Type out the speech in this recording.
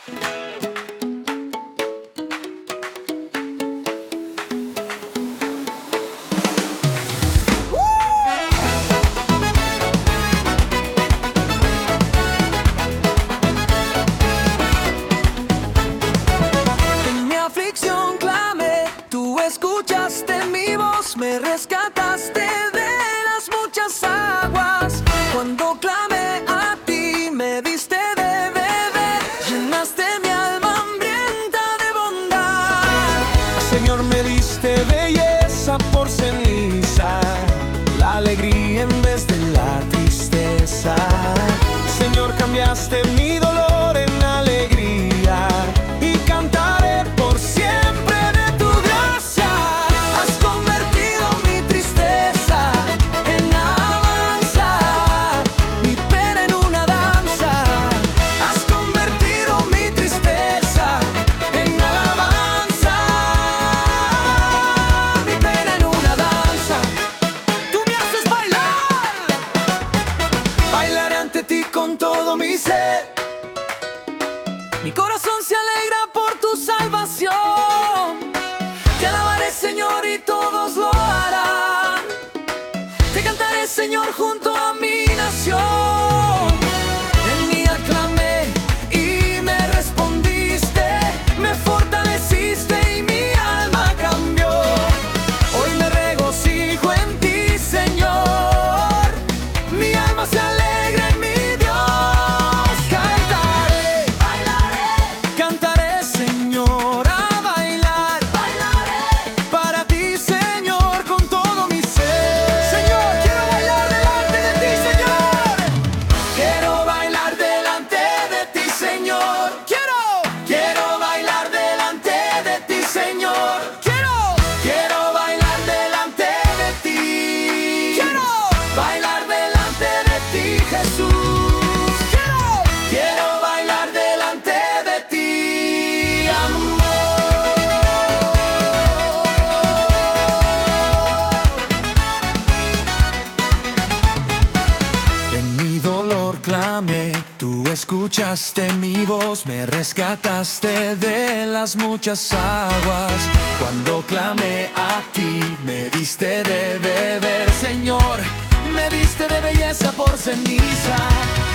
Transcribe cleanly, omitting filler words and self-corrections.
Escuchaste mi voz, me rescataste de las muchas aguas. Cuando clamé a ti, me diste de beber, llenaste mi alma hambrienta de bondad. Señor, me diste belleza por ceniza, la alegría en vez de la tristeza. Señor, cambiaste mi dolor en alegría y cantaré por siempre de tu gracia. Has convertido mi tristeza en alabanza, mi pena en una danza. Has convertido mi tristeza en alabanza, mi pena en una danza. Tú me haces bailar, bailaré ante ti con todo mi ser. Mi corazón se alegra por tu salvación. Te alabaré, Señor, y todos lo harán. Te cantaré, Señor, junto a mi nación. En mí aclamé y me respondiste, me fortaleciste y mi alma cambió. Hoy me regocijo en ti, Señor. Mi alma se alegra en mi Dios. Cantaré, bailaré, cantaré, Señor, a bailar. Bailaré para ti, Señor, con todo mi ser. Señor, quiero bailar delante de ti, Señor. Quiero bailar delante de ti, Señor. Quiero bailar delante de ti, Señor. Quiero bailar delante de ti. Bailar delante de ti, Jesús. Quiero bailar delante de ti, amor. En mi dolor clamé, tú escuchaste mi voz, me rescataste de las muchas aguas. Cuando clamé a ti, me diste de beber, Señor, me diste de belleza por ceniza.